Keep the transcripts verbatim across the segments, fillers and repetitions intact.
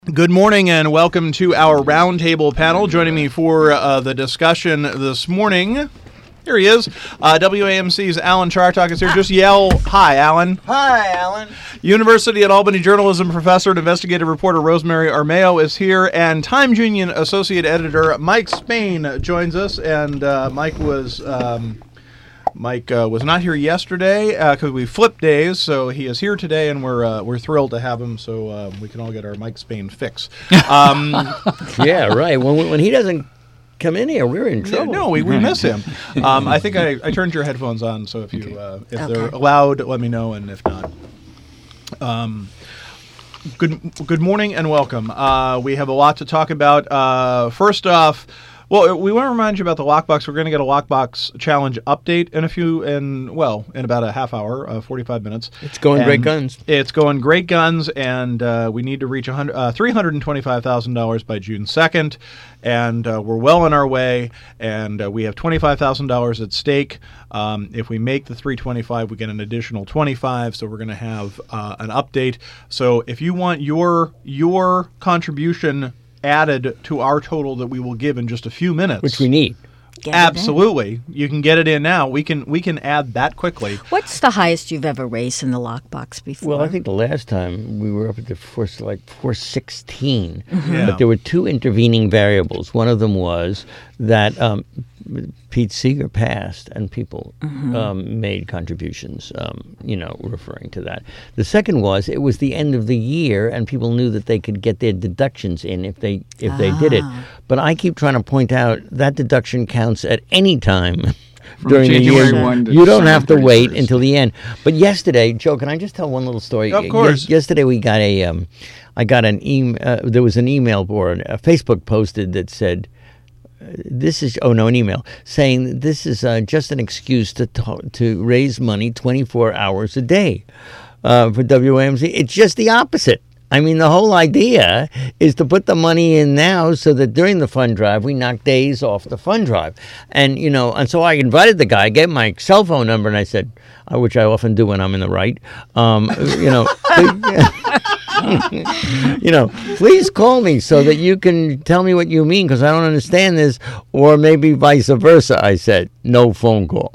Good morning and welcome to our roundtable panel. Joining me for uh, the discussion this morning, here he is, uh, W A M C's Alan Chartock is here. Just yell, hi, Alan. Hi, Alan. University at Albany journalism professor and investigative reporter Rosemary Armao is here, and Times Union associate editor Mike Spain joins us. And uh, Mike was... Um, Mike uh, was not here yesterday because uh, we flipped days, so he is here today, and we're uh, we're thrilled to have him, so uh, we can all get our Mike Spain fix. Um, yeah, right. When when he doesn't come in here, we're in trouble. No, we, we miss him. Um, I think I, I turned your headphones on, so if you uh, if Okay. they're allowed, let me know, and if not. Um, good good morning and welcome. Uh, we have a lot to talk about. Uh, first off. Well, we want to remind you about the Lockbox. We're going to get a Lockbox challenge update in a few, in well, in about a half hour, uh, forty-five minutes. It's going And great guns. It's going great guns, and uh, we need to reach one hundred, uh, three hundred twenty-five thousand dollars by June second, and uh, we're well on our way, and uh, we have twenty-five thousand dollars at stake. Um, if we make the three twenty-five, we get an additional twenty-five, so we're going to have uh, an update. So if you want your your contribution added to our total that we will give in just a few minutes, Which we need. Get it absolutely, you can get it in now. We can we can add that quickly. What's the highest you've ever raised in the lockbox before? Well, I think the last time we were up at the four, like four sixteen, Yeah. but there were two intervening variables. One of them was that um, Pete Seeger passed, and people um, made contributions, um, you know, referring to that. The second was it was the end of the year, and people knew that they could get their deductions in if they if they did it. But I keep trying to point out that deduction counts at any time. During January the year, first to you don't have to December wait thirty-first. until the end. But yesterday, Joe, can I just tell one little story? Of course. Yes- yesterday we got a, um, I got an email. Uh, there was an email or a Facebook posted that said, uh, "This is oh no, an email saying this is uh, just an excuse to to, to raise money twenty-four hours a day uh, for W A M C." It's just the opposite. I mean, the whole idea is to put the money in now so that during the fund drive, we knock days off the fund drive. And, you know, and so I invited the guy, gave him my cell phone number, and I said, uh, which I often do when I'm in the right, um, you know, you know, please call me so that you can tell me what you mean, because I don't understand this, or maybe vice versa, I said. No phone call.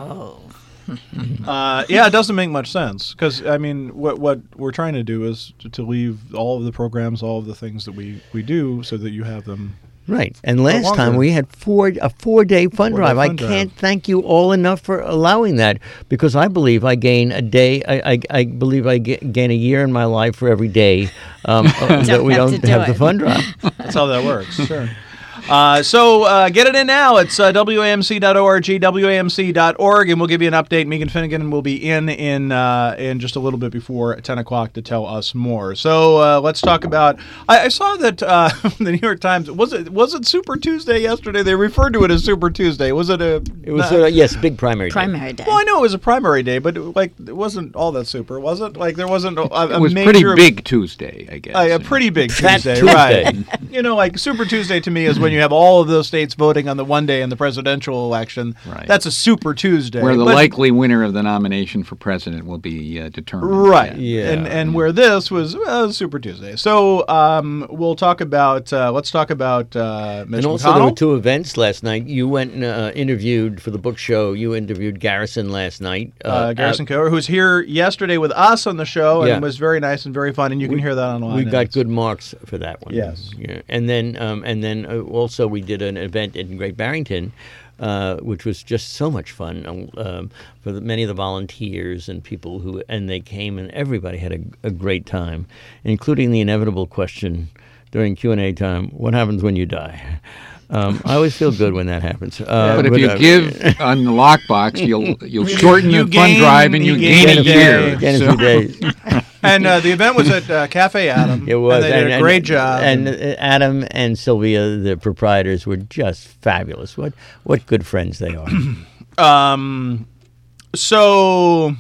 Uh, yeah, it doesn't make much sense because I mean, what what we're trying to do is to, to leave all of the programs, all of the things that we, we do, so that you have them. Right. And last longer. time we had four a four-day fund Four-day drive. I fund drive. can't thank you all enough for allowing that, because I believe I gain a day. I, I, I believe I ga- gain a year in my life for every day um, uh, that we have don't to do have the it. fund drive. That's how that works. Sure. Uh, so uh, get it in now. It's uh, W A M C dot org, W A M C dot org, and we'll give you an update. Megan Finnegan will be in in uh, in just a little bit before ten o'clock to tell us more. So uh, let's talk about. I, I saw that uh, the New York Times was it was it Super Tuesday yesterday? They referred to it as Super Tuesday. Was it a? It was uh, yes, big primary. day. primary day. Well, I know it was a primary day, but like it wasn't all that super, was it? Like there wasn't a, a It was major, pretty big Tuesday, I guess. Uh, a pretty big Fat Tuesday, Tuesday. right? You know, like Super Tuesday to me is when you have all of those states voting on the one day in the presidential election. Right. That's a Super Tuesday. Where the But- likely winner of the nomination for president will be uh, determined. Right. Yeah. And and where this was uh, Super Tuesday. So um, we'll talk about. Uh, let's talk about uh, Mitch And also, there McConnell. were two events last night. You went and uh, interviewed for the book show. You interviewed Garrison last night. uh, Garrison Coher, who's here yesterday with us on the show, and Yeah. was very nice and very fun. And you can We- hear that online. We and got it's- good marks for that one. Yes. Yeah. And then, um, and then uh, also we did an event in Great Barrington, uh, which was just so much fun um, um, for the, many of the volunteers and people who, and they came and everybody had a, a great time, including the inevitable question during Q and A time: what happens when you die? Um, I always feel good when that happens. Uh, But if you uh, give on the lockbox, you'll you'll shorten you the gain- fund drive and you you gain, gain a a year. day. Again, So- a few days. And uh, the event was at uh, Cafe Adam. It was. And they did and, a and- great job. And, uh, Adam and Sylvia, the proprietors, were just fabulous. What what good friends they are. Um, so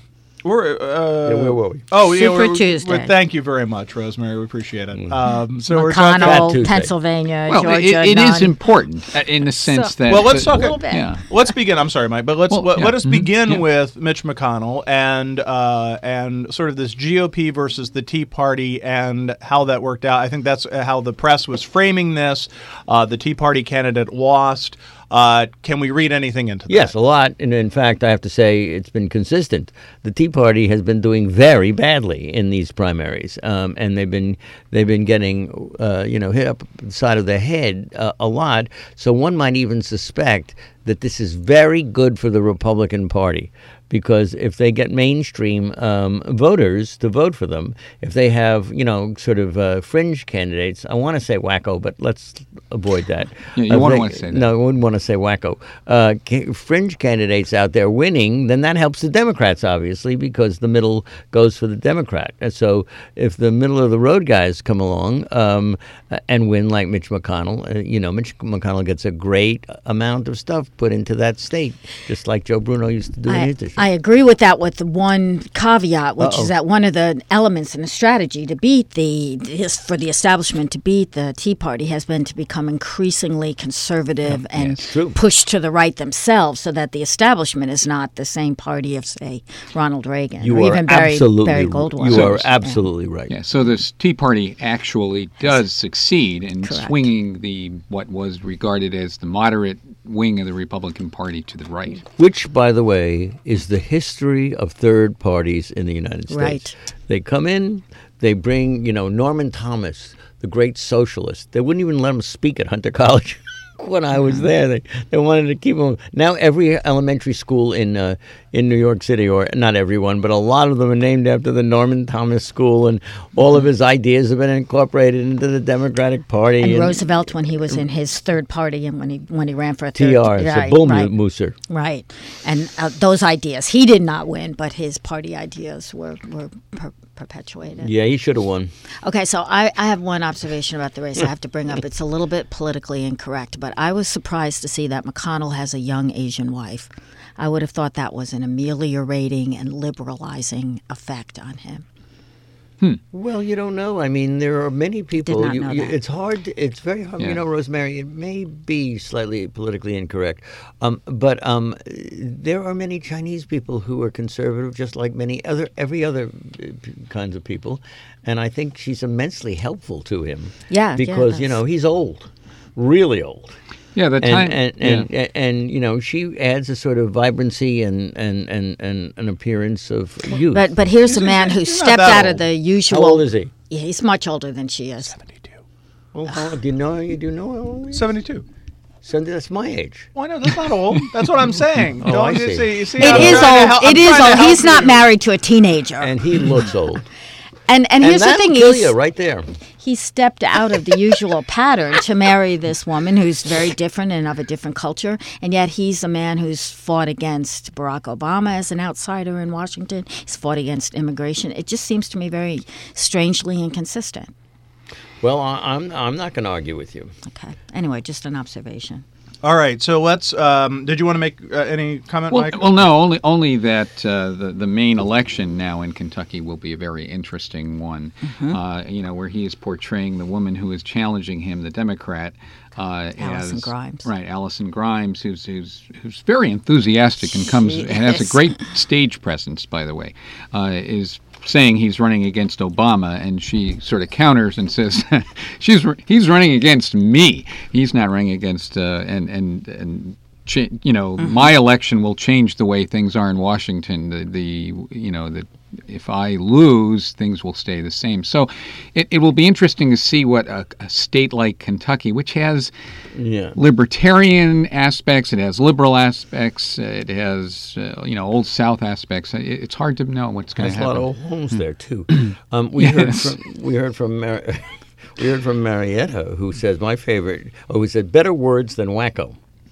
We're, uh, Yeah, where were we? Oh, yeah, Super we're- we're- Tuesday. we're- thank you very much, Rosemary. We appreciate it. Mm. Um, so we're talking. Fat McConnell, Tuesday. Pennsylvania, Well, Georgia. it, it is none. important uh, in the sense So- that. Well, let's that- talk. A little bit. Yeah. Let's begin. I'm sorry, Mike, but let's Well, let, yeah. let us Mhm. begin Yeah. with Mitch McConnell and uh, and sort of this G O P versus the Tea Party and how that worked out. I think that's how the press was framing this. Uh, the Tea Party candidate lost. Uh, can we read anything into that? Yes, a lot. And in fact, I have to say it's been consistent. The Tea Party has been doing very badly in these primaries, um, and they've been they've been getting uh, you know hit up the side of the head uh, a lot. So one might even suspect that this is very good for the Republican Party. Because if they get mainstream um, voters to vote for them, if they have, you know, sort of uh, fringe candidates, I want to say wacko, but let's avoid that. Yeah, you Uh, wouldn't they- want to say that. No, I wouldn't want to say wacko. Uh, ca- fringe candidates out there winning, then that helps the Democrats, obviously, because the middle goes for the Democrat. And so if the middle of the road guys come along um, and win like Mitch McConnell, uh, you know, Mitch McConnell gets a great amount of stuff put into that state, just like Joe Bruno used to do in I, his district. I agree with that with the one caveat, which Uh-oh. is that one of the elements in the strategy to beat the is for the establishment to beat the Tea Party has been to become increasingly conservative and yes. True. push to the right themselves, so that the establishment is not the same party of, say, Ronald Reagan You or are even Barry, absolutely, Barry Goldwater. you are Yeah. absolutely right. Yeah, so this Tea Party actually does succeed in Correct. swinging the what was regarded as the moderate wing of the Republican Party to the right. Which, by the way, is the history of third parties in the United States. Right. They come in, they bring, you know, Norman Thomas, the great socialist. They wouldn't even let him speak at Hunter College. When I was there, they, they wanted to keep him. Now every elementary school in uh, in New York City, or not everyone, but a lot of them are named after the Norman Thomas School, and all of his ideas have been incorporated into the Democratic Party. And Roosevelt, when he was in his third party and when he when he ran for a third T R, it's a right, bull right. mooser. Right, and uh, those ideas he did not win, but his party ideas were were per- perpetuated. Yeah, he should have won. Okay, so I, I have one observation about the race I have to bring up. It's a little bit politically incorrect, but I was surprised to see that McConnell has a young Asian wife. I would have thought that was an ameliorating and liberalizing effect on him. Well, you don't know. I mean, there are many people. not you, know you, that. it's hard. To, it's very hard. Yeah. You know, Rosemary. It may be slightly politically incorrect, um, but um, there are many Chinese people who are conservative, just like many other, every other uh, p- kinds of people, and I think she's immensely helpful to him. Yeah, yeah, because you that's- know he's old, really old. Yeah, the time. And and, yeah. and, and and you know she adds a sort of vibrancy and and, and, and an appearance of youth. But but here's He's- a man who he's not stepped that out of old. the usual. How old is he? Yeah, he's much older than she is. Well, how, do you know? You do know how old he is? seventy-two. So that's my age. Why no? That's not old. That's what I'm saying. Oh, Don't I you see. You see It I'm is trying to old. help- It I'm is trying to old. help He's not you. married to a teenager. And he looks old. And and here's and the that'll thing: kill he's, you right there. he stepped out of the usual pattern to marry this woman who's very different and of a different culture, and yet he's a man who's fought against Barack Obama as an outsider in Washington. He's fought against immigration. It just seems to me very strangely inconsistent. Well, I, I'm I'm not going to argue with you. Okay. Anyway, just an observation. All right. So let's. Um, did you want to make uh, any comment, Well, Mike? well, no, only only that uh, the the main election now in Kentucky will be a very interesting one. Uh, you know, where he is portraying the woman who is challenging him, the Democrat, uh, Allison as Grimes. right, Allison Grimes, who's who's who's very enthusiastic and comes She and has is. a great stage presence, by the way, uh, is saying he's running against Obama, and she sort of counters and says, "She's he's running against me. He's not running against uh, and and and." Cha- you know, Mm-hmm. my election will change the way things are in Washington. The, the you know, the, if I lose, things will stay the same. So it, it will be interesting to see what a, a state like Kentucky, which has Yeah. libertarian aspects, it has liberal aspects, it has, uh, you know, Old South aspects. It, it's hard to know what's going There's to a lot happen. of old homes there too. Um, we heard Yes. from we heard from Mar- we heard from Marietta, who says my favorite. Oh, who said better words than wacko.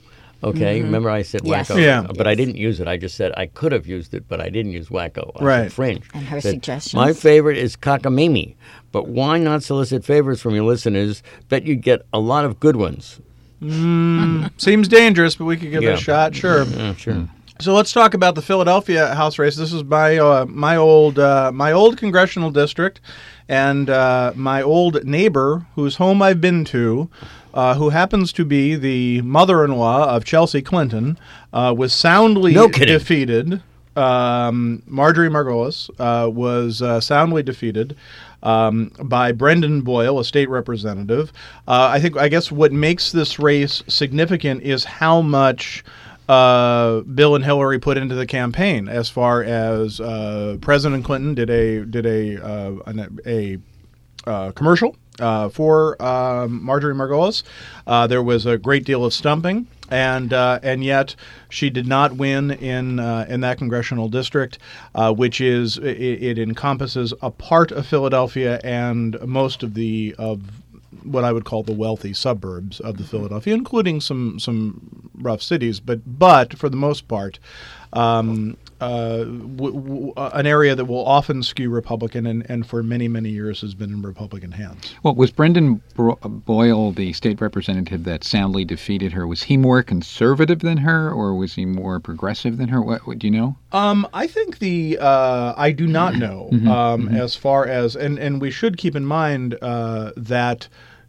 Okay, remember I said Yes. wacko, Yeah. but I didn't use it. I just said I could have used it, but I didn't use wacko. I said Right. fringe. And her Said, suggestions? My favorite is cockamamie, but why not solicit favors from your listeners? Bet you'd get a lot of good ones. Seems dangerous, but we could give it Yeah. a shot. Sure. Yeah, sure. So let's talk about the Philadelphia House race. This is my uh, my old uh, my old congressional district, and uh, my old neighbor, whose home I've been to, uh, who happens to be the mother-in-law of Chelsea Clinton, uh, was soundly No kidding. defeated. Um, Marjorie Margolis uh, was uh, soundly defeated um, by Brendan Boyle, a state representative. Uh, I think I guess what makes this race significant is how much Uh, Bill and Hillary put into the campaign, as far as uh, President Clinton did a did a uh, an, a uh, commercial uh, for um, Marjorie Margolis. Uh, there was a great deal of stumping, and uh, and yet she did not win in uh, in that congressional district, uh, which is it, it encompasses a part of Philadelphia and most of the of what I would call the wealthy suburbs of the Philadelphia, including some some rough cities, but but for the most part, um, uh, w- w- an area that will often skew Republican, and, and for many many years has been in Republican hands. Well, was Brendan Bro- Boyle, the state representative that soundly defeated her, was he more conservative than her, or was he more progressive than her? What, what do you know? Um, I think the uh, I do not know Mm-hmm. um, as far as and, and we should keep in mind uh, that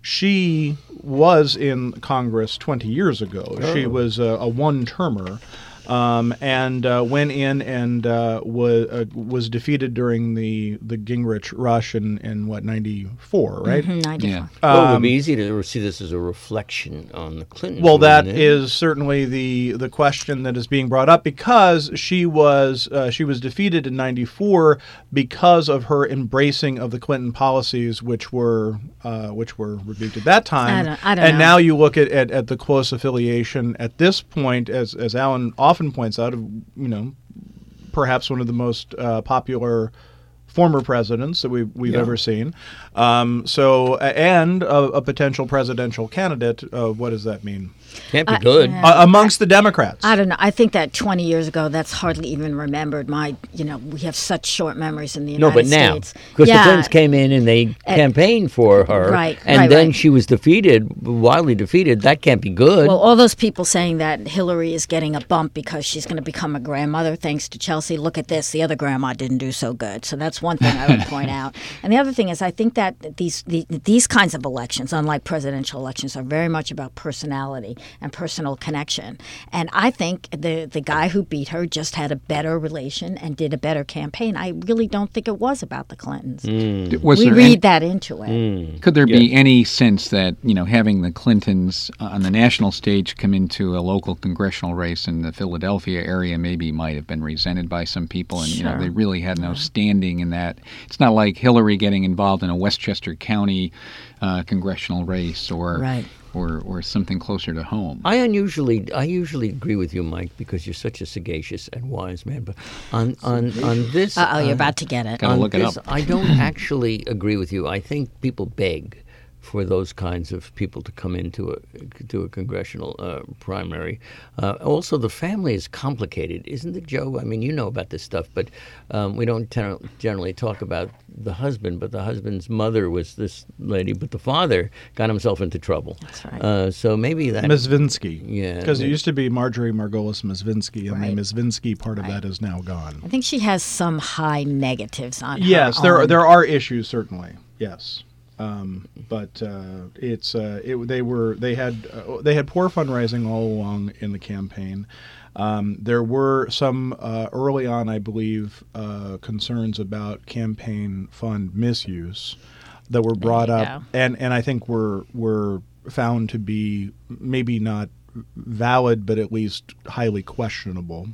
she was in Congress twenty years ago. Oh. She was a, a one-termer. Um, and uh, went in and uh, was uh, was defeated during the, the Gingrich rush in, in what ninety-four, right? Mhm, ninety-four. Yeah. Well, it would Um, be easy to see this as a reflection on the Clintons. Well, that wouldn't it? is certainly the the question that is being brought up, because she was uh, she was defeated in ninety-four because of her embracing of the Clinton policies, which were uh, which were rebuked at that time. I don't- I don't and know. now you look at, at, at the close affiliation at this point, as as Alan often points out, of you know perhaps one of the most uh, popular former presidents that we've, we've Yeah. ever seen. Um, so, a- and a, a potential presidential candidate. Uh, what does that mean? Can't be Uh, good. yeah. Uh, amongst the Democrats. I don't know. I think that twenty years ago, that's hardly even remembered. My, you know, we have such short memories in the No, United but now, States. because yeah, the Clintons came in and they Uh, campaigned for her, right, and right, then right. she was defeated, wildly defeated. That can't be good. Well, all those people saying that Hillary is getting a bump because she's going to become a grandmother thanks to Chelsea. Look at this. The other grandma didn't do so good. So that's one thing I would point out. And the other thing is, I think that these the, these kinds of elections, unlike presidential elections, are very much about personality and personal connection. And I think the the guy who beat her just had a better relation and did a better campaign. I really don't think it was about the Clintons. Mm. Was We there read any- that into it. Could there be any sense that, you know, having the Clintons on the national stage come into a local congressional race in the Philadelphia area maybe might have been resented by some people, and, you know, Sure. they really had no standing in that? It's not like Hillary getting involved in a Westchester County uh, congressional race or, Right. or or something closer to home. I unusually, I usually agree with you, Mike, because you're such a sagacious and wise man. But on on on this, Uh oh, you're uh, about to get it. Gotta on look it this, up. I don't actually agree with you. I think people beg for those kinds of people to come into a to a congressional uh, primary. Uh, also, the family is complicated, isn't it, Joe? I mean, you know about this stuff, but um, we don't ten- generally talk about the husband. But the husband's mother was this lady, but the father got himself into trouble. That's right. Uh, so maybe that. Mizvinsky. Yeah, Because it maybe. used to be Marjorie Margolis Mizvinsky, and Right. the Mizvinsky part of that is now gone. I think she has some high negatives on her. Yes, there are, own. there are issues, certainly. Yes. Um, but uh, it's uh, it, they were they had uh, they had poor fundraising all along in the campaign. Um, there were some uh, early on, I believe, uh, concerns about campaign fund misuse that were brought you up, go. and, and I think were were found to be maybe not valid, but at least highly questionable.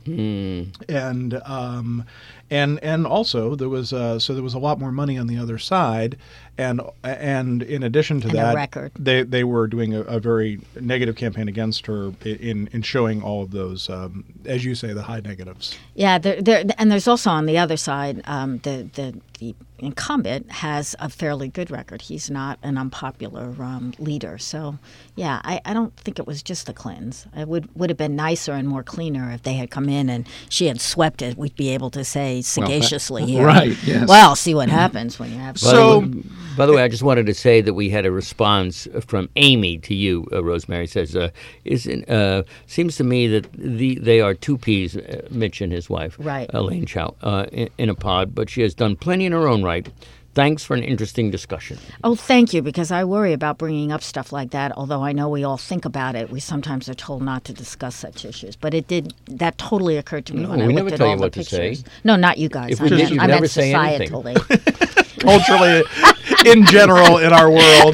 And um, and and also there was uh, so there was a lot more money on the other side, and and in addition to And a that, record. they they were doing a, a very negative campaign against her in in showing all of those, um, as you say, the high negatives. Yeah, there, there, and there's also on the other side um, the, the the incumbent, has a fairly good record. He's not an unpopular um, leader. So, yeah, I, I don't think it was just the Clintons. It would would have been nicer and more cleaner if they had come in and she had swept it. We'd be able to say sagaciously well, that, here. Right, yes. Well, see what happens when you have... So, by the, way, by the way, I just wanted to say that we had a response from Amy to you, uh, Rosemary. Says, uh, isn't, uh, seems to me that the, they are two peas, uh, Mitch and his wife, Right. Elaine Chow, uh, in, in a pod, but she has done plenty in her own right. Thanks for an interesting discussion. Oh, thank you, because I worry about bringing up stuff like that. Although I know we all think about it, we sometimes are told not to discuss such issues. But it did, that totally occurred to me No, when I we looked never at tell all you the what to say. pictures. No, not you guys. If I we did, meant, you'd I never meant say anything. societally. culturally, in general, in our world.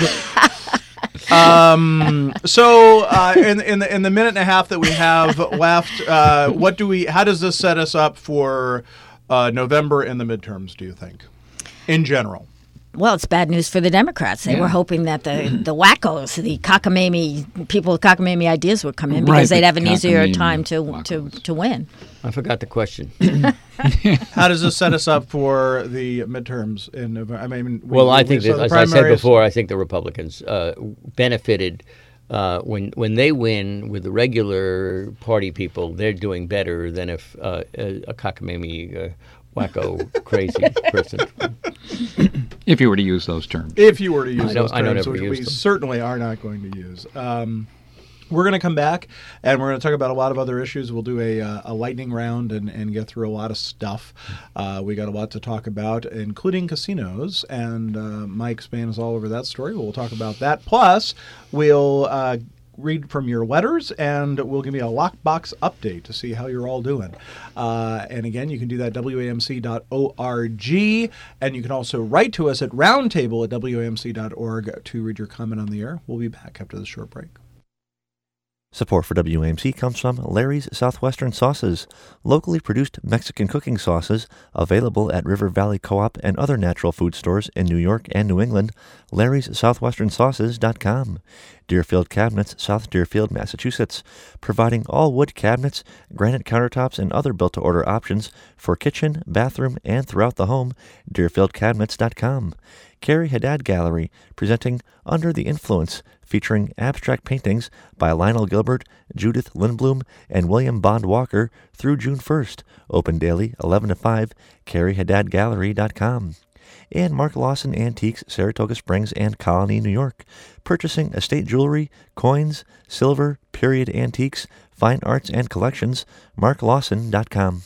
Um, so, uh, in, in the in the minute and a half that we have left, uh, what do we? How does this set us up for uh, November and the midterms? Do you think, in general? Well, it's bad news for the Democrats. They Yeah. were hoping that the, the wackos, the cockamamie people with cockamamie ideas would come in because Right, they'd the have an easier cockamamie time to, to, wackos. to win. I forgot the question. How does this set us up for the midterms in November? I mean, we, Well, I we think, saw that, the as I said primaries. before, I think the Republicans uh, benefited uh, when when they win with the regular party people. They're doing better than if uh, a, a cockamamie, uh, wacko, crazy person. If you were to use those terms. If you were to use I don't- those I don't terms, ever which use we them. certainly are not going to use. Um, we're going to come back, and we're going to talk about a lot of other issues. We'll do a, uh, a lightning round and, and get through a lot of stuff. Uh, we got a lot to talk about, including casinos, and uh, Mike Span is all over that story. We'll talk about that. Plus, we'll uh, read from your letters, and we'll give you a lockbox update to see how you're all doing. Uh, and again, you can do that at W A M C dot org, and you can also write to us at roundtable at W A M C dot org to read your comment on the air. We'll be back after this short break. Support for W A M C comes from Larry's Southwestern Sauces, locally produced Mexican cooking sauces available at River Valley Co-op and other natural food stores in New York and New England. Larry's Southwestern Sauces dot com. Deerfield Cabinets, South Deerfield, Massachusetts, providing all wood cabinets, granite countertops, and other built-to-order options for kitchen, bathroom, and throughout the home. Deerfield Cabinets dot com. Carrie Haddad Gallery, presenting Under the Influence, featuring abstract paintings by Lionel Gilbert, Judith Lindblom, and William Bond Walker through June first. Open daily, eleven to five, Carrie Haddad Gallery dot com. And Mark Lawson Antiques, Saratoga Springs and Colony, New York, purchasing estate jewelry, coins, silver, period antiques, fine arts, and collections. Mark Lawson dot com.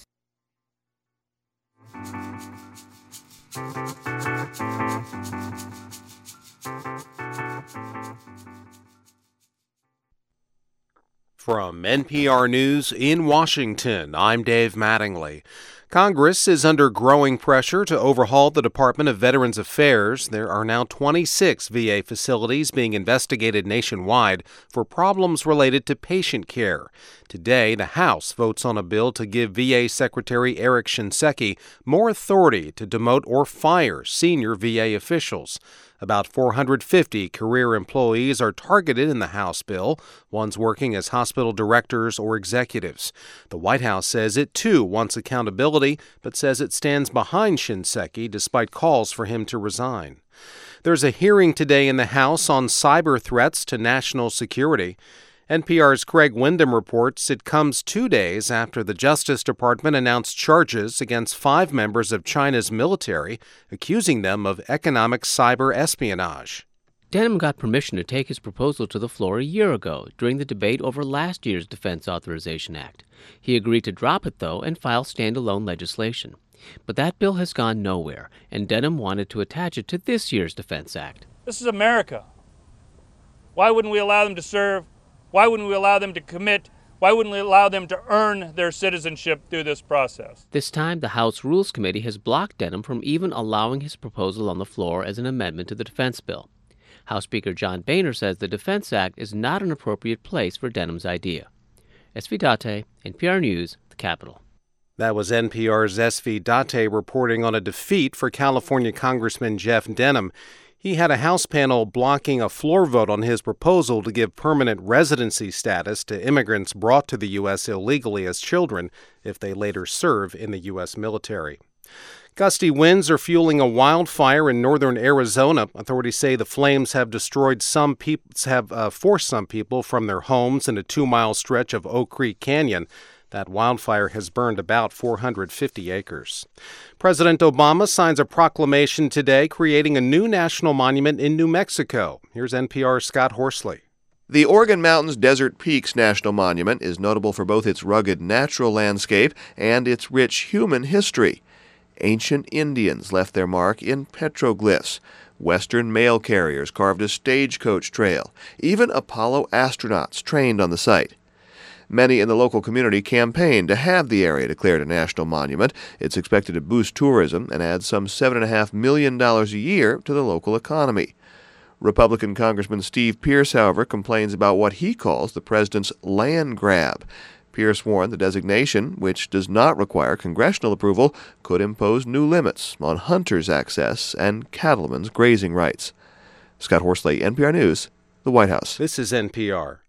From N P R News in Washington, I'm Dave Mattingly. Congress is under growing pressure to overhaul the Department of Veterans Affairs. There are now twenty-six V A facilities being investigated nationwide for problems related to patient care. Today, the House votes on a bill to give V A Secretary Eric Shinseki more authority to demote or fire senior V A officials. About four hundred fifty career employees are targeted in the House bill, ones working as hospital directors or executives. The White House says it, too, wants accountability, but says it stands behind Shinseki despite calls for him to resign. There's a hearing today in the House on cyber threats to national security. N P R's Craig Windham reports it comes two days after the Justice Department announced charges against five members of China's military, accusing them of economic cyber espionage. Denham got permission to take his proposal to the floor a year ago during the debate over last year's Defense Authorization Act. He agreed to drop it, though, and file standalone legislation. But that bill has gone nowhere, and Denham wanted to attach it to this year's Defense Act. This is America. Why wouldn't we allow them to serve? Why wouldn't we allow them to commit? Why wouldn't we allow them to earn their citizenship through this process? This time, the House Rules Committee has blocked Denham from even allowing his proposal on the floor as an amendment to the defense bill. House Speaker John Boehner says the Defense Act is not an appropriate place for Denham's idea. Esvi Date, N P R News, the Capitol. That was N P R's Esvi Date reporting on a defeat for California Congressman Jeff Denham. He had a House panel blocking a floor vote on his proposal to give permanent residency status to immigrants brought to the U S illegally as children if they later serve in the U S military. Gusty winds are fueling a wildfire in northern Arizona. Authorities say the flames have destroyed some people, have uh, forced some people from their homes in a two-mile stretch of Oak Creek Canyon. That wildfire has burned about four hundred fifty acres. President Obama signs a proclamation today creating a new national monument in New Mexico. Here's N P R's Scott Horsley. The Organ Mountains Desert Peaks National Monument is notable for both its rugged natural landscape and its rich human history. Ancient Indians left their mark in petroglyphs. Western mail carriers carved a stagecoach trail. Even Apollo astronauts trained on the site. Many in the local community campaigned to have the area declared a national monument. It's expected to boost tourism and add some seven point five million dollars a year to the local economy. Republican Congressman Steve Pierce, however, complains about what he calls the president's land grab. Pierce warned the designation, which does not require congressional approval, could impose new limits on hunters' access and cattlemen's grazing rights. Scott Horsley, N P R News, the White House. This is N P R.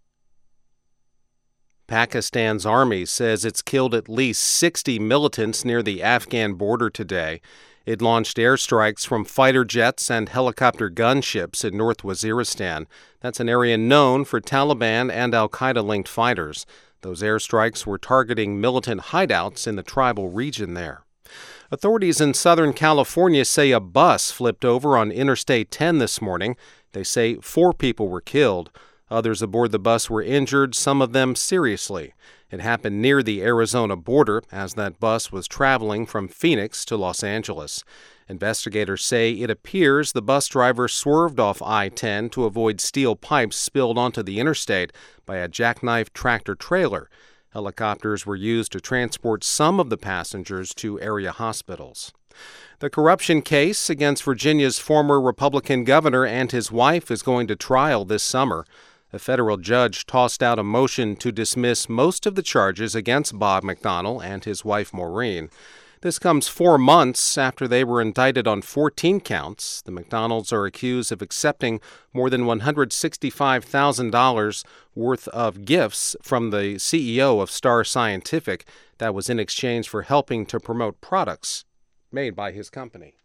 Pakistan's army says it's killed at least sixty militants near the Afghan border today. It launched airstrikes from fighter jets and helicopter gunships in North Waziristan. That's an area known for Taliban and al-Qaeda-linked fighters. Those airstrikes were targeting militant hideouts in the tribal region there. Authorities in Southern California say a bus flipped over on Interstate ten this morning. They say four people were killed. Others aboard the bus were injured, some of them seriously. It happened near the Arizona border as that bus was traveling from Phoenix to Los Angeles. Investigators say it appears the bus driver swerved off I ten to avoid steel pipes spilled onto the interstate by a jackknife tractor-trailer. Helicopters were used to transport some of the passengers to area hospitals. The corruption case against Virginia's former Republican governor and his wife is going to trial this summer. A federal judge tossed out a motion to dismiss most of the charges against Bob McDonnell and his wife Maureen. This comes four months after they were indicted on fourteen counts. The McDonnells are accused of accepting more than one hundred sixty-five thousand dollars worth of gifts from the C E O of Star Scientific. That was in exchange for helping to promote products made by his company.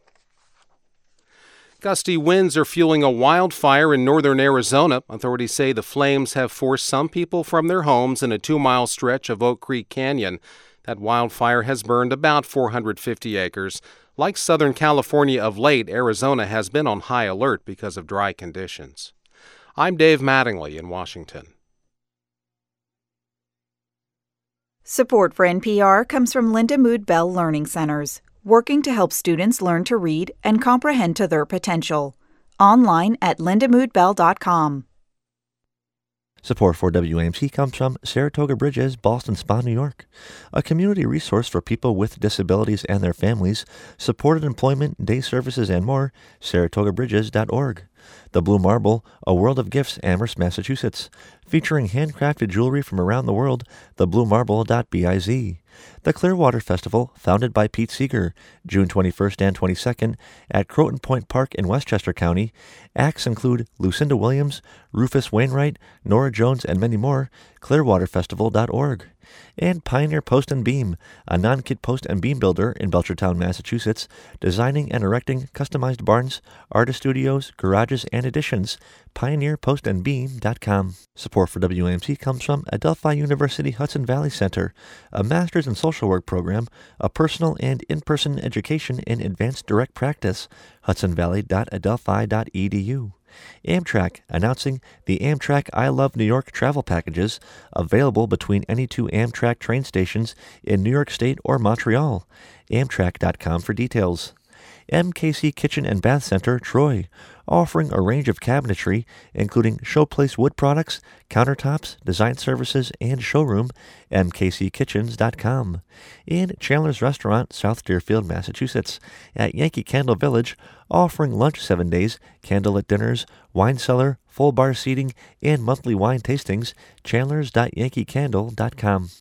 Gusty winds are fueling a wildfire in northern Arizona. Authorities say the flames have forced some people from their homes in a two-mile stretch of Oak Creek Canyon. That wildfire has burned about four hundred fifty acres. Like Southern California of late, Arizona has been on high alert because of dry conditions. I'm Dave Mattingly in Washington. Support for N P R comes from Linda Mood Bell Learning Centers, working to help students learn to read and comprehend to their potential. Online at linda mood bell dot com. Support for W A M C comes from Saratoga Bridges, Ballston Spa, New York, a community resource for people with disabilities and their families, supported employment, day services, and more, saratoga bridges dot org. The Blue Marble, a world of gifts, Amherst, Massachusetts, featuring handcrafted jewelry from around the world, the blue marble dot biz. The Clearwater Festival, founded by Pete Seeger, June twenty-first and twenty-second at Croton Point Park in Westchester County. Acts include Lucinda Williams, Rufus Wainwright, Nora Jones, and many more. clearwater festival dot org. And Pioneer Post and Beam, a non-kit post and beam builder in Belchertown, Massachusetts, designing and erecting customized barns, artist studios, garages, and additions. pioneer post and beam dot com. Support for W A M C comes from Adelphi University Hudson Valley Center, a master's in social work program, a personal and in-person education in advanced direct practice. hudson valley dot adelphi dot e d u. Amtrak announcing the Amtrak I Love New York travel packages, available between any two Amtrak train stations in New York State or Montreal. amtrak dot com for details. M K C Kitchen and Bath Center, Troy, offering a range of cabinetry, including Showplace wood products, countertops, design services, and showroom, m k c kitchens dot com. And Chandler's Restaurant, South Deerfield, Massachusetts, at Yankee Candle Village, offering lunch seven days, candlelit dinners, wine cellar, full bar seating, and monthly wine tastings, chandlers dot yankee candle dot com.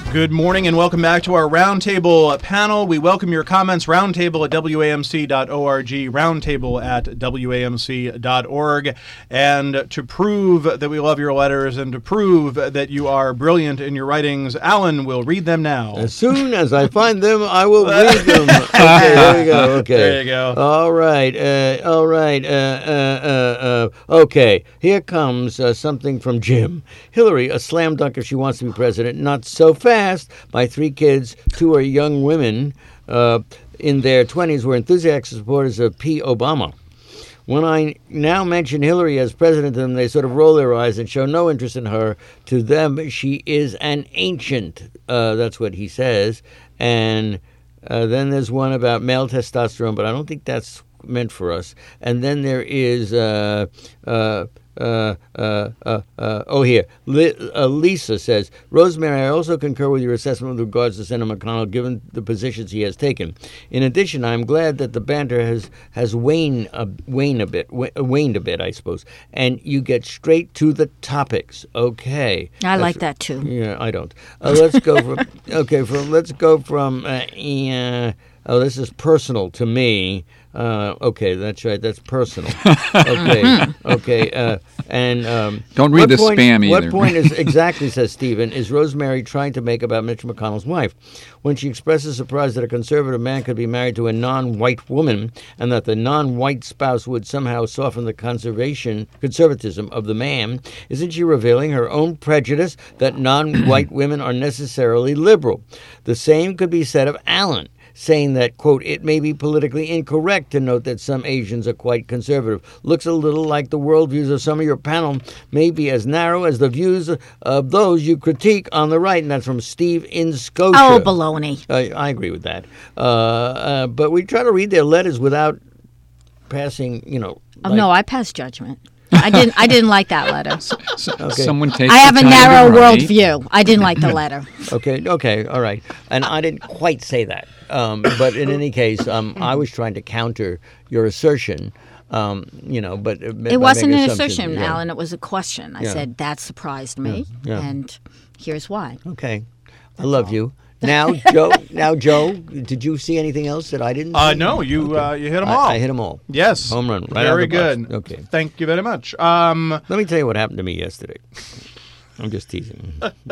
Good morning and welcome back to our Roundtable panel. We welcome your comments, roundtable at W A M C dot org, roundtable at W A M C dot org. And to prove that we love your letters and to prove that you are brilliant in your writings, Alan will read them now. As soon as I find them, I will read them. Okay, there you go. Okay. There you go. All right. Uh, all right. Uh, uh, uh, uh, okay. Here comes uh, something from Jim. Hillary, a slam dunk if she wants to be president. Not so fast. My three kids, two are young women uh, in their twenties, were enthusiastic supporters of P. Obama. When I now mention Hillary as president to them, they sort of roll their eyes and show no interest in her. To them, she is an ancient. Uh, that's what he says. And uh, then there's one about male testosterone, but I don't think that's meant for us. And then there is... Uh, uh, Uh, uh, uh, uh, oh, here. Li- uh, Lisa says, Rosemary, I also concur with your assessment with regards to Senator McConnell, given the positions he has taken. In addition, I'm glad that the banter has has waned a, waned a bit, waned a bit, I suppose, and you get straight to the topics. Okay. I That's, like that too. Yeah, I don't. Uh, let's go from. Okay, from let's go from. Uh, uh, oh, this is personal to me. Uh, okay, that's right. That's personal. Okay, okay. Uh, and um, don't read the point, spam either. What point is exactly, says Stephen, is Rosemary trying to make about Mitch McConnell's wife when she expresses surprise that a conservative man could be married to a non-white woman and that the non-white spouse would somehow soften the conservation conservatism of the man? Isn't she revealing her own prejudice that non-white women are necessarily liberal? The same could be said of Alan, saying that, quote, it may be politically incorrect to note that some Asians are quite conservative. Looks a little like the worldviews of some of your panel may be as narrow as the views of those you critique on the right. And that's from Steve in Scotia. Oh, baloney. Uh, I agree with that. Uh, uh, but we try to read their letters without passing, you know. Oh, like, no, I passed judgment. I didn't. I didn't like that letter. So, okay. Someone takes. I have the a time narrow to write. worldview. I didn't like the letter. Okay, okay, all right. And I didn't quite say that. Um, but in any case, um, I was trying to counter your assertion. Um, you know, but uh, it wasn't an assertion, yeah. Alan. It was a question. I yeah. said that surprised me, yeah. Yeah. and here's why. Okay, I love you. Now, Joe. Now, Joe. Did you see anything else that I didn't? Uh, see? no, you okay. uh, you hit them I, all. I hit them all. Yes, home run. Right very out of the good. box. Okay, thank you very much. Um, Let me tell you what happened to me yesterday. I'm just teasing.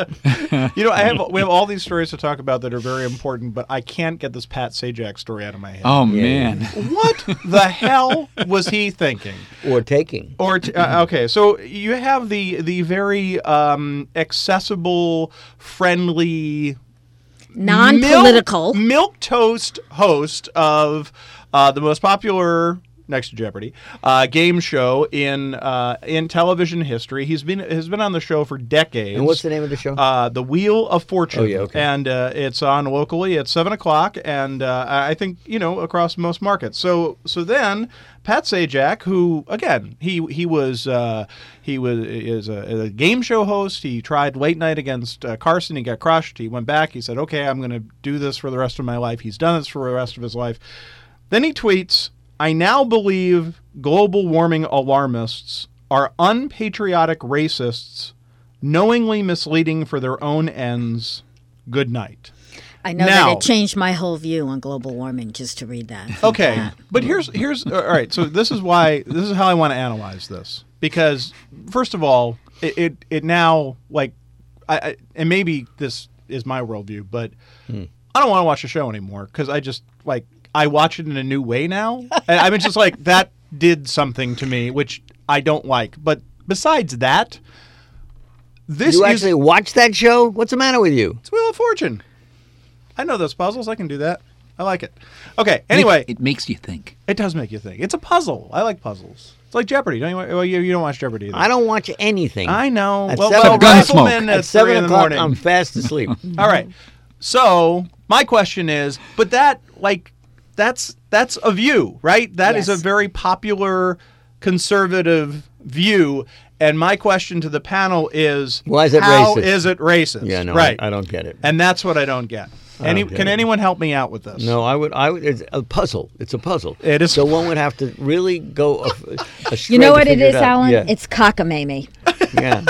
You know, I have we have all these stories to talk about that are very important, but I can't get this Pat Sajak story out of my head. Oh Yeah. man, What the hell was he thinking? Or taking. Or t- uh, okay, so you have the the very um, accessible, friendly, Non-political. milk toast host of uh, the most popular, next to Jeopardy, uh, game show in uh, in television history. He's been has been on the show for decades. And what's the name of the show? Uh, the Wheel of Fortune. Oh, yeah, okay. And uh, it's on locally at seven o'clock, and uh, I think you know across most markets. So so then Pat Sajak, who again he he was uh, he was is a, a game show host. He tried late night against uh, Carson. He got crushed. He went back. He said, "Okay, I'm going to do this for the rest of my life." He's done this for the rest of his life. Then he tweets, I now believe global warming alarmists are unpatriotic racists, knowingly misleading for their own ends. Good night. I know Now- that it changed my whole view on global warming just to read that. Okay, but here's here's all right. So this is why this is how I want to analyze this, because first of all, it it, it now like, I, I and maybe this is my worldview, but I don't want to watch the show anymore because I just like I watch it in a new way now. And I mean, just like that did something to me, which I don't like. But besides that, this You is actually watch that show? What's the matter with you? it's Wheel of Fortune. I know those puzzles. I can do that. I like it. Okay. Anyway, it makes you think. it does make you think. It's a puzzle. I like puzzles. It's like Jeopardy. Don't you? Well, you, you don't watch Jeopardy either. I don't watch anything. I know. At well, seven well, o'clock- Rifleman At at seven three in the o'clock, morning. I'm fast asleep. All right. So my question is, but that like that's that's a view, right? That is Yes. a very popular conservative view. And my question to the panel is, Why is it how racist? is it racist? Yeah, no, right. I, I don't get it. And that's what I don't get. I Any, don't get can it. anyone help me out with this? No, I would. I would. It's a puzzle. It's a puzzle. It is- So one would have to really go. A, a You know to what it figure is, out. Alan? Yeah. It's cockamamie. yeah.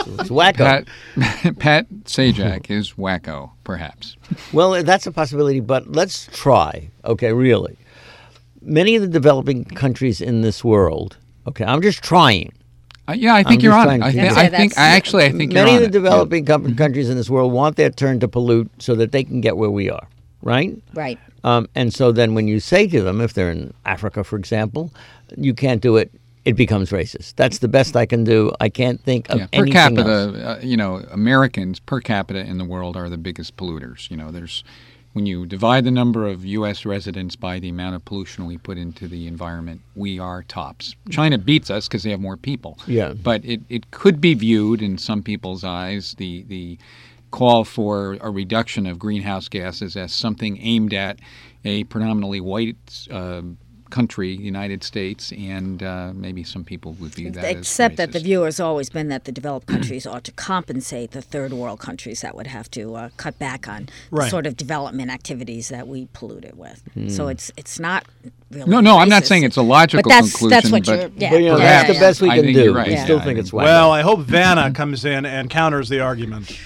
It's wacko. Pat, Pat Sajak is wacko, perhaps. Well, that's a possibility, but let's try. Okay, really. Many of the developing countries in this world, okay, I'm just trying. Uh, yeah, I think I'm you're just on. trying I, to- th- Yeah, I think. that's- I actually, I think Many you're of on the it. developing com- countries in this world want their turn to pollute so that they can get where we are, right? Right. Um, and so then when you say to them, if they're in Africa, for example, you can't do it, it becomes racist. That's the best I can do. I can't think of Yeah, per anything capita, else. uh, you know, Americans per capita in the world are the biggest polluters. You know, there's when you divide the number of U S residents by the amount of pollution we put into the environment, we are tops. China beats us because they have more people. Yeah. But it, it could be viewed in some people's eyes, the the call for a reduction of greenhouse gases as something aimed at a predominantly white uh, country, United States, and uh, maybe some people would view that Except as that the racist. view has always been that the developed countries ought to compensate the third world countries that would have to uh, cut back on the Right. sort of development activities that we pollute it with. So it's it's not really No, no, I'm not racist. saying it's a logical but that's, conclusion, That's what but- you're, yeah, But, you know, Perhaps. that's yeah, the best we I can think do. you're right. We Yeah, still I think it's think- wacko. Well, I hope Vanna comes in and counters the argument.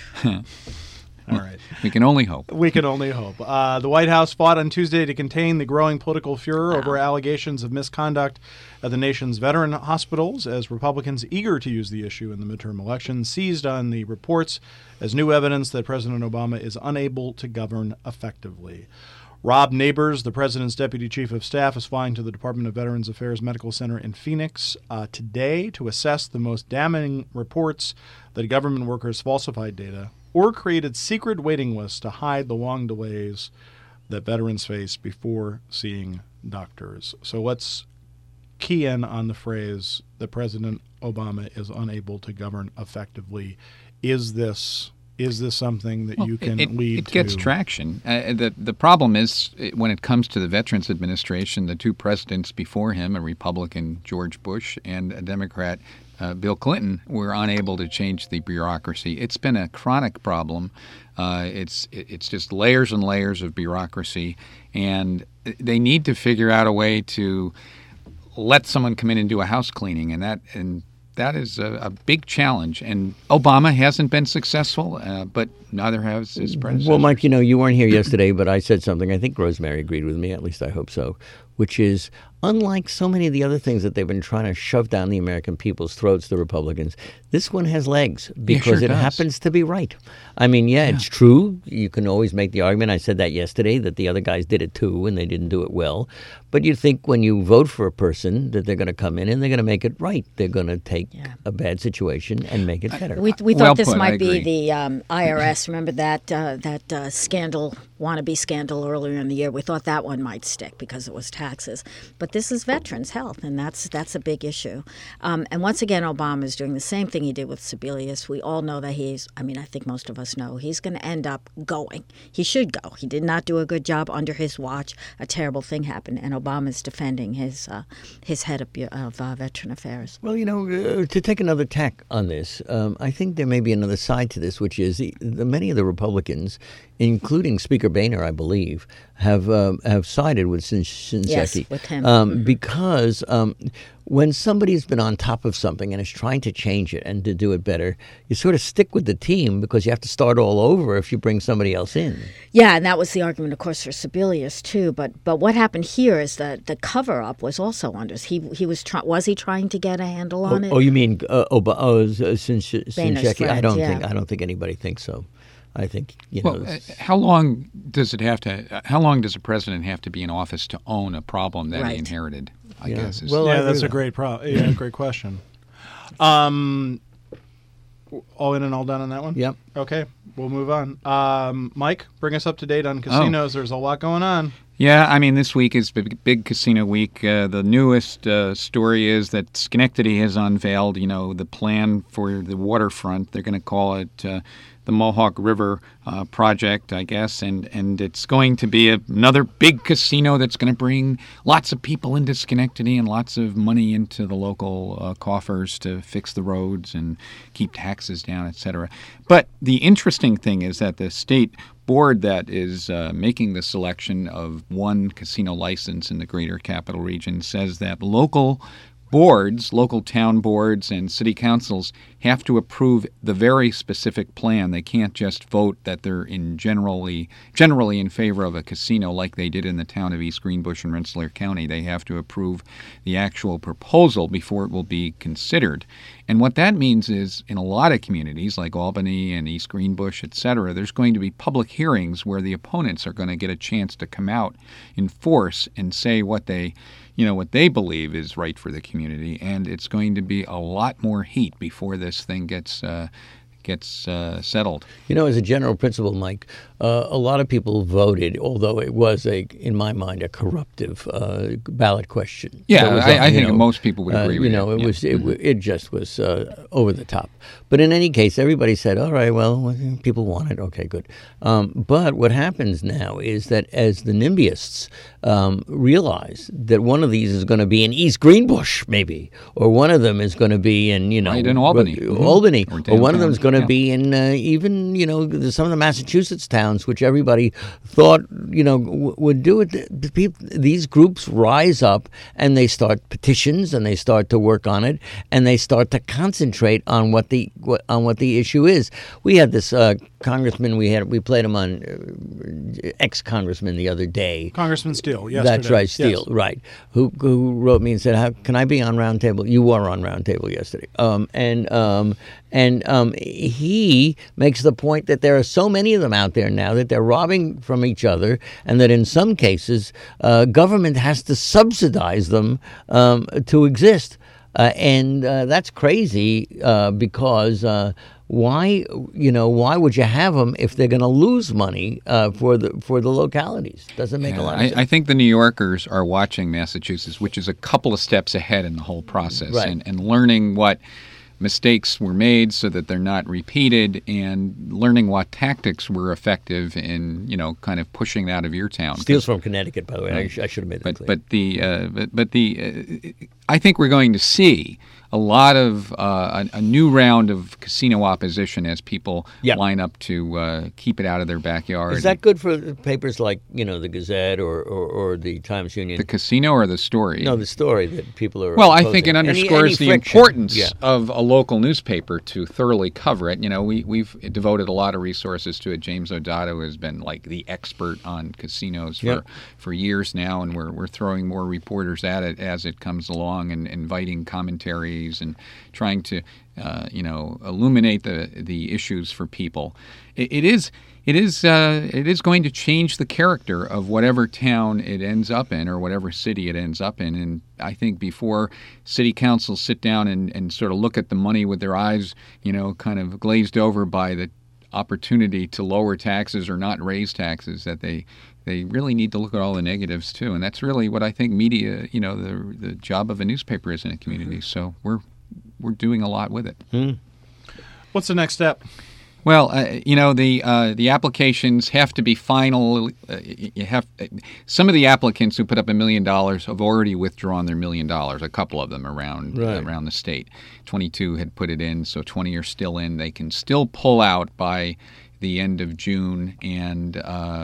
All right. We can only hope. We can only hope. Uh, the White House fought on Tuesday to contain the growing political furor over allegations of misconduct at the nation's veteran hospitals as Republicans eager to use the issue in the midterm election seized on the reports as new evidence that President Obama is unable to govern effectively. Rob Neighbors, the president's deputy chief of staff, is flying to the Department of Veterans Affairs Medical Center in Phoenix uh, today to assess the most damning reports that government workers falsified data or created secret waiting lists to hide the long delays that veterans face before seeing doctors. So let's key in on the phrase that President Obama is unable to govern effectively. Is this is this something that Well, you can it, lead it to? gets traction. Uh, the the problem is it, when it comes to the Veterans Administration, the two presidents before him, a Republican George Bush and a Democrat uh, Bill Clinton, were unable to change the bureaucracy. It's been a chronic problem. Uh, it's it, it's just layers and layers of bureaucracy, and they need to figure out a way to let someone come in and do a house cleaning, and that and. That is a, a big challenge, and Obama hasn't been successful, uh, but neither has his predecessor. Well, Mike, you know, you weren't here yesterday, but I said something. I think Rosemary agreed with me, at least I hope so, which is unlike so many of the other things that they've been trying to shove down the American people's throats, the Republicans, this one has legs because sure it does. happens to be right. I mean, yeah, it's true. You can always make the argument. I said that yesterday, that the other guys did it too, and they didn't do it well. But you think when you vote for a person that they're going to come in and they're going to make it right. They're going to take a bad situation and make it better. We, we thought Well this put, I might be agree. the um, I R S. Remember that uh, that uh, scandal, wannabe scandal earlier in the year? We thought that one might stick because it was taxes. But this is veterans' health, and that's that's a big issue. Um, and once again, Obama is doing the same thing he did with Sebelius. We all know that he's, I mean, I think most of us know, he's going to end up going. He should go. He did not do a good job under his watch. A terrible thing happened, and Obama's defending his uh, his head of, of uh, Veteran Affairs. Well, you know, uh, to take another tack on this, um, I think there may be another side to this, which is the, the, many of the Republicans, including Speaker Boehner, I believe, have um, have sided with Shin- Shinseki. Yes, with him. Um, Mhm. Because um, when somebody's been on top of something and is trying to change it and to do it better, you sort of stick with the team because you have to start all over if you bring somebody else in. Yeah, and that was the argument, of course, for Sebelius too. But but what happened here is that the cover up was also under. He he was try, was he trying to get a handle on oh, it? oh, you mean uh, Oba- oh, uh, Shin- Boehner's Shinseki? I friend, don't yeah. think I don't think anybody thinks so. I think you know. Well, uh, how long does it have to? Uh, how long does a president have to be in office to own a problem that Right. he inherited? I Yeah. guess. Is, Well, I yeah, agree that's a with great pro. Yeah, great question. Um, all in and all done on that one. Yep. Okay, we'll move on. Um, Mike, bring us up to date Oh. on casinos. There's a lot going on. Yeah, I mean, this week is big, big casino week. Uh, the newest uh, story is that Schenectady has unveiled, you know, the plan for the waterfront. They're going to call it uh, the Mohawk River uh, Project, I guess, and and it's going to be a, another big casino that's going to bring lots of people into Schenectady and lots of money into the local uh, coffers to fix the roads and keep taxes down, et cetera. But the interesting thing is that the state board that is uh, making the selection of one casino license in the greater capital region says that local boards, local town boards and city councils, have to approve the very specific plan. They can't just vote that they're in generally generally in favor of a casino like they did in the town of East Greenbush and Rensselaer County. They have to approve the actual proposal before it will be considered. And what that means is in a lot of communities like Albany and East Greenbush, et cetera, there's going to be public hearings where the opponents are going to get a chance to come out in force and say what they you know, what they believe is right for the community, and it's going to be a lot more heat before this thing gets uh, gets uh, settled. You know, as a general principle, Mike, uh, a lot of people voted, although it was, a, in my mind, a corruptive uh, ballot question. Yeah, was, I, I think know, most people would agree uh, with you. You know, it, it yeah. was it, mm-hmm. it just was uh, over the top. But in any case, everybody said, all right, well, people want it. Okay, good. Um, but what happens now is that as the NIMBYists um, realize that one of these is going to be in East Greenbush, maybe, or one of them is going to be in, you know, right in Albany, uh, Albany, or, or one of them is going to yeah. be in uh, even, you know, some of the Massachusetts towns, which everybody thought, you know, w- would do it. The people, these groups rise up and they start petitions and they start to work on it and they start to concentrate on what the what, on what the issue is. We had this uh, congressman. We had we played him on uh, ex-congressman the other day. Congressman Steele. Yesterday. That's right, Steele. Yes. Right. Who who wrote me and said, "How can I be on Roundtable?" You were on Roundtable yesterday. Um, and um, and um, he makes the point that there are so many of them out there now that they're robbing from each other, and that in some cases, uh, government has to subsidize them um, to exist. Uh, and uh, that's crazy uh, because uh, why, you know, why would you have them if they're going to lose money uh, for the for the localities? Doesn't make yeah, a lot of I, sense. I think the New Yorkers are watching Massachusetts, which is a couple of steps ahead in the whole process, Right. and, and learning what mistakes were made so that they're not repeated, and learning what tactics were effective in, you know, kind of pushing that out of your town. Steele's from Connecticut, by the way. Right. I, sh- I should have made that But clear. but the uh, but, but the uh, I think we're going to see a lot of uh, a, a new round of casino opposition as people Yeah. line up to uh, keep it out of their backyard. Is that good for papers like, you know, the Gazette or, or, or the Times Union? the casino or the story? No, the story that people are. Well, I opposing. think it Any- underscores any the friction. importance Yeah. of a local newspaper to thoroughly cover it. You know, we, we've devoted a lot of resources to it. James Odato has been like the expert on casinos for, Yep. for years now, and we're, we're throwing more reporters at it as it comes along and inviting commentaries and trying to, uh, you know, illuminate the, the issues for people. It, it is... It is uh, it is going to change the character of whatever town it ends up in or whatever city it ends up in. And I think before city councils sit down and, and sort of look at the money with their eyes, you know, kind of glazed over by the opportunity to lower taxes or not raise taxes, that they they really need to look at all the negatives too. And that's really what I think media, you know, the the job of a newspaper is in a community. So we're we're doing a lot with it. Hmm. What's the next step? Well, uh, you know, the uh, the applications have to be final. Uh, you have uh, some of the applicants who put up a million dollars have already withdrawn their million dollars. A couple of them around Right. around the state. twenty-two had put it in, so twenty are still in. They can still pull out by the end of June and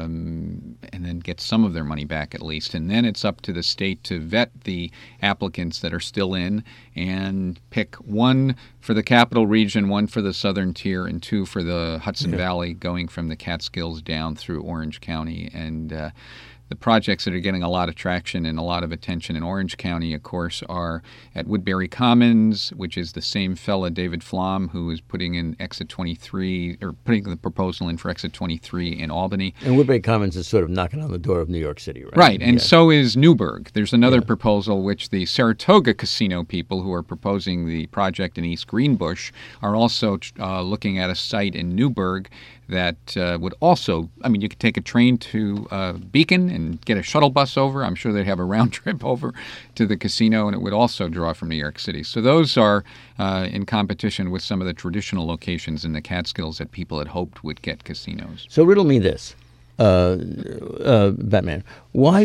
um, and then get some of their money back at least. And then it's up to the state to vet the applicants that are still in and pick one for the capital region, one for the southern tier, and two for the Hudson Yeah. Valley, going from the Catskills down through Orange County. And uh, the projects that are getting a lot of traction and a lot of attention in Orange County, of course, are at Woodbury Commons, which is the same fella, David Flom, who is putting in Exit twenty-three, or putting the proposal in for Exit twenty-three in Albany. And Woodbury Commons is sort of knocking on the door of New York City, right? Right, and Yeah. so is Newburgh. There's another Yeah. proposal which the Saratoga Casino people who are proposing the project in East Greenbush are also uh, looking at a site in Newburgh that uh, would also, I mean, you could take a train to uh, Beacon and get a shuttle bus over. I'm sure they'd have a round trip over to the casino, and it would also draw from New York City. So those are uh, in competition with some of the traditional locations in the Catskills that people had hoped would get casinos. So riddle me this, uh, uh, Batman. Why,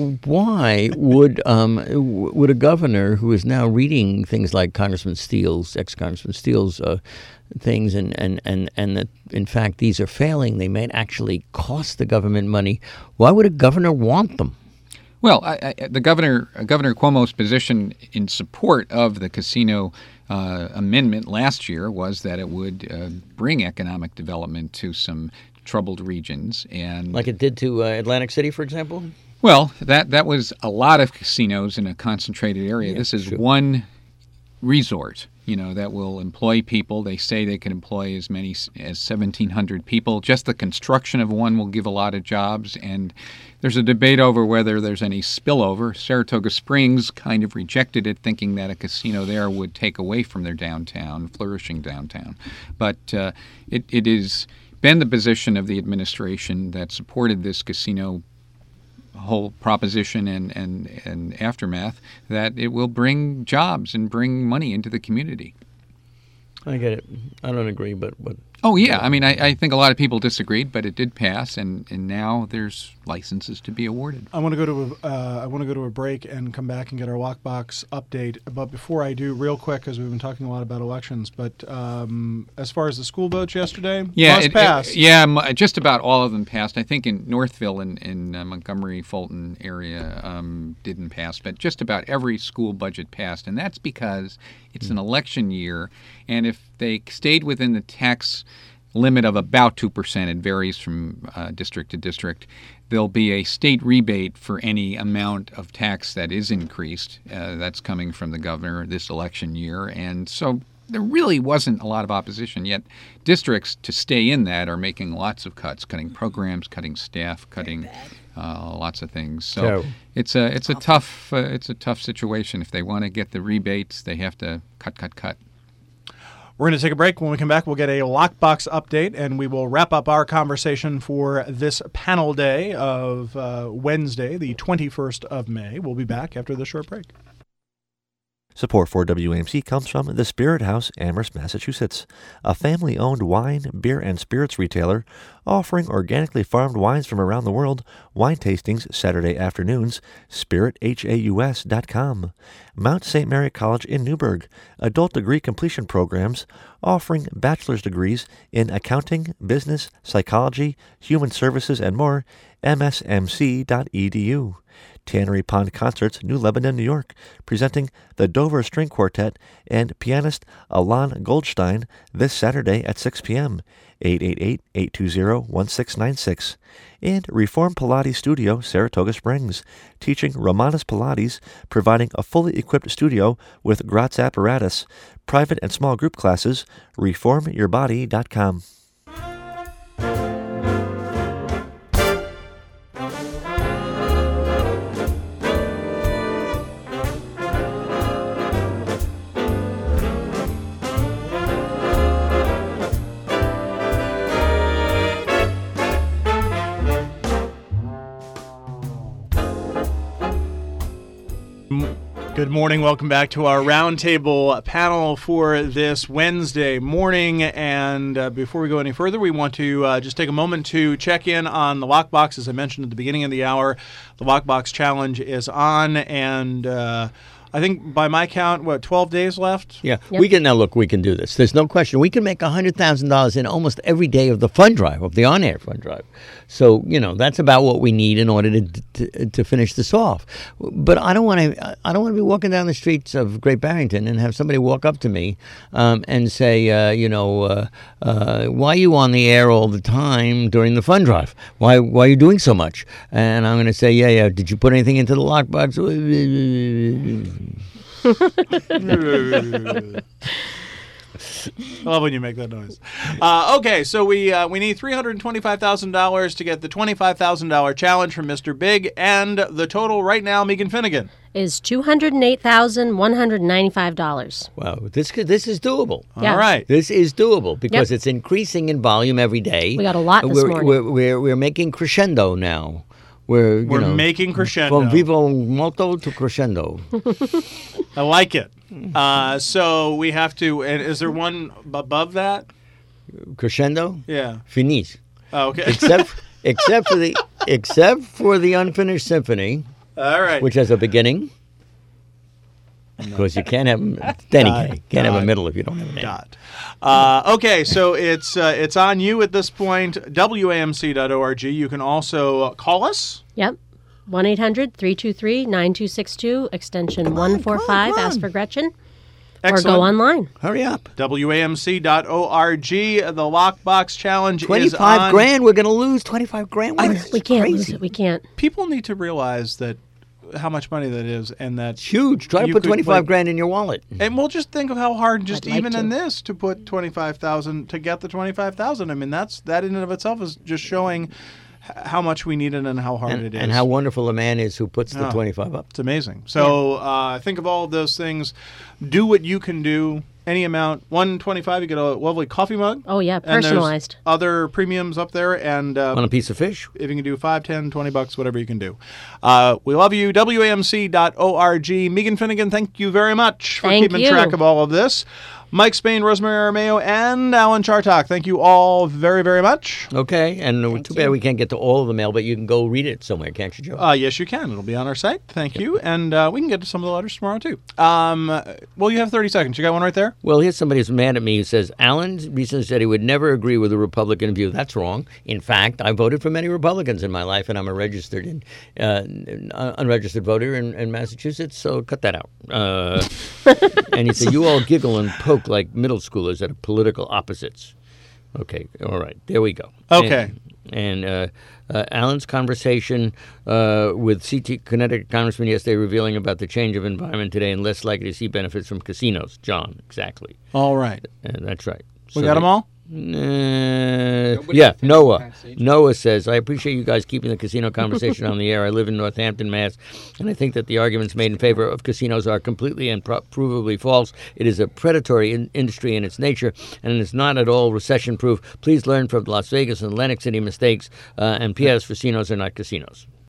why would um, w- would a governor who is now reading things like Congressman Steele's, ex-Congressman Steele's uh, things, and and and and that in fact these are failing, they may actually cost the government money. Why would a governor want them? Well, I, I, the governor, uh, Governor Cuomo's position in support of the casino uh, amendment last year was that it would uh, bring economic development to some troubled regions, and like it did to uh, Atlantic City, for example. Well, that that was a lot of casinos in a concentrated area. Yeah, this is sure. one resort, you know, that will employ people. They say they can employ as many as seventeen hundred people. Just the construction of one will give a lot of jobs, and there's a debate over whether there's any spillover. Saratoga Springs kind of rejected it, thinking that a casino there would take away from their downtown, flourishing downtown. But uh, it, it has been the position of the administration that supported this casino whole proposition and, and, and aftermath that it will bring jobs and bring money into the community. I get it. I don't agree, but... but oh, yeah. I mean, I, I think a lot of people disagreed, but it did pass, and, and now there's licenses to be awarded. I want to go to a, uh, I want to go to a break and come back and get our lockbox update. But before I do, real quick, because we've been talking a lot about elections, but um, as far as the school votes yesterday, yeah, must it, pass. It, yeah, m- just about all of them passed. I think in Northville and in, in uh, Montgomery, Fulton area um, didn't pass, but just about every school budget passed, and that's because it's an election year, and if they stayed within the tax limit of about two percent, it varies from uh, district to district, there'll be a state rebate for any amount of tax that is increased. Uh, that's coming from the governor this election year, and so there really wasn't a lot of opposition, yet districts to stay in that are making lots of cuts, cutting programs, cutting staff, cutting uh, lots of things. So Terrible. it's a it's a tough uh, it's a tough situation. If they want to get the rebates, they have to cut, cut, cut. We're going to take a break. When we come back, we'll get a lockbox update, and we will wrap up our conversation for this panel day of uh, Wednesday, the twenty-first of May. We'll be back after this short break. Support for W A M C comes from The Spirit House, Amherst, Massachusetts, a family-owned wine, beer, and spirits retailer offering organically farmed wines from around the world. Wine tastings Saturday afternoons. spirit haus dot com. Mount Saint Mary College in Newburgh, adult degree completion programs offering bachelor's degrees in accounting, business, psychology, human services, and more. m s m c dot e d u. Tannery Pond Concerts, New Lebanon, New York, presenting the Dover String Quartet and pianist Alon Goldstein this Saturday at six p.m. eight eight eight, eight two zero, one six nine six. And Reform Pilates Studio, Saratoga Springs, teaching Romanus Pilates, providing a fully equipped studio with Gratz apparatus, private and small group classes. reform your body dot com. Good morning. Welcome back to our roundtable panel for this Wednesday morning. And uh, before we go any further, we want to uh, just take a moment to check in on the Lockbox. As I mentioned at the beginning of the hour, the Lockbox Challenge is on, and uh, I think by my count, what, twelve days left? Yeah, yep. we can now look. We can do this. There's no question. We can make a hundred thousand dollars in almost every day of the fund drive, of the on-air fund drive. So you know that's about what we need in order to to, to finish this off. But I don't want to. I don't want to be walking down the streets of Great Barrington and have somebody walk up to me um, and say, uh, you know, uh, uh, why are you on the air all the time during the fund drive? Why why are you doing so much? And I'm going to say, yeah, yeah. Did you put anything into the lockbox? I love when you make that noise. Uh, okay, so we uh, we need three hundred twenty-five thousand dollars to get the twenty-five thousand dollars challenge from Mister Big, and the total right now, Megan Finnegan, is two hundred eight thousand one hundred ninety-five dollars. Wow, this could, this is doable. Yeah. All right. This is doable because Yep. it's increasing in volume every day. We got a lot this we're, morning. We're, we're, we're making crescendo now. We're, you We're know, making crescendo. From vivo molto to crescendo. I like it. Uh, so we have to, and is there one above that? Crescendo? Yeah. Finis. Oh, okay. Except except for the except for the unfinished symphony, All right. which has a beginning. Because you can't have Denny Dot, K. Can't have dot, a middle if you don't have an end. Dot. Uh, okay, so it's uh, it's on you at this point. W A M C dot org. You can also call us. Yep. one eight hundred three two three nine two six two, extension one forty-five. Ask for Gretchen. Excellent. Or go online. Hurry up. W A M C dot org. The Lockbox Challenge is twenty-five on. grand. We're going to lose twenty-five grand. I, It's we can't crazy. lose it. We can't. People need to realize that how much money that is, and that It's huge. Try to you put could, twenty-five like- grand in your wallet. And we'll just think of how hard, just I'd like even to. in this, to put twenty-five thousand to get the twenty-five thousand. I mean, that's that in and of itself is just showing h- how much we need it and how hard And, it is. and how wonderful a man is who puts the Oh. twenty-five up. It's amazing. So uh, think of all of those things. Do what you can do. Any amount. one twenty-five, you get a lovely coffee mug. Oh, yeah, And there's personalized. other premiums up there. And uh, On a piece of fish. if you can do five, ten, twenty bucks, whatever you can do. Uh, we love you. W A M C dot org. Megan Finnegan, thank you very much for Thank keeping you. track of all of this. Mike Spain, Rosemary Aramayo, and Alan Chartok, thank you all very, very much. Okay, and too bad we can't get to all of the mail, but you can go read it somewhere, can't you, Joe? Uh, yes, you can. It'll be on our site. Thank you. And uh, we can get to some of the letters tomorrow, too. Um, well, you have thirty seconds. You got one right there? Well, here's somebody who's mad at me who says, Alan recently said he would never agree with a Republican view. That's wrong. In fact, I voted for many Republicans in my life, and I'm a registered and uh, unregistered voter in, in Massachusetts, so cut that out. Uh, and he said, you all giggle and poke like middle schoolers at political opposites. Okay, all right, there we go. Okay. And, and uh, uh, Alan's conversation uh, with C T Connecticut Congressman yesterday revealing about the change of environment today and less likely to see benefits from casinos. John, exactly. All right. Uh, that's right. We got them all? Uh, yeah, Noah. Noah says, I appreciate you guys keeping the casino conversation on the air. I live in Northampton, Mass., and I think that the arguments made in favor of casinos are completely and pro- provably false. It is a predatory in- industry in its nature, and it is not at all recession-proof. Please learn from Las Vegas and Atlantic City mistakes, uh, and P S casinos are not casinos.